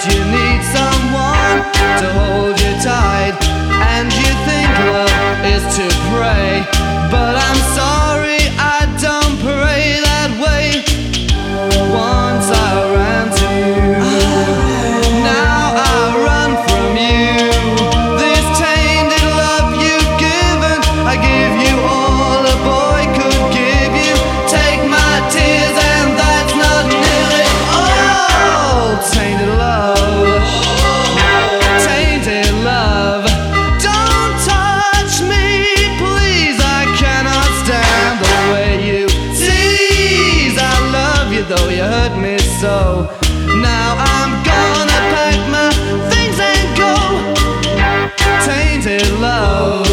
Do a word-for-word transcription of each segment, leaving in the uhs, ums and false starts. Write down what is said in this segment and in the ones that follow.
you need someone to hold you tight, and you think love is to pray, but I'm sorry, I don't pray that way. Once I ran to you, now I run from you. This tainted love you've given, I give you all a boy could give you. Take my tears and that's not nearly all. Tainted love, tainted love. Don't touch me, please, I cannot stand the way you tease. I love you though you hurt me so. Now I'm gonna pack my things and go. Tainted love,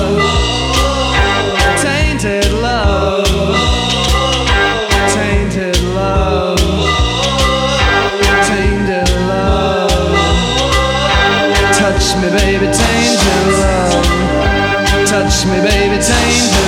tainted love, tainted love, tainted love. Touch me baby, tainted love. Touch me baby, tainted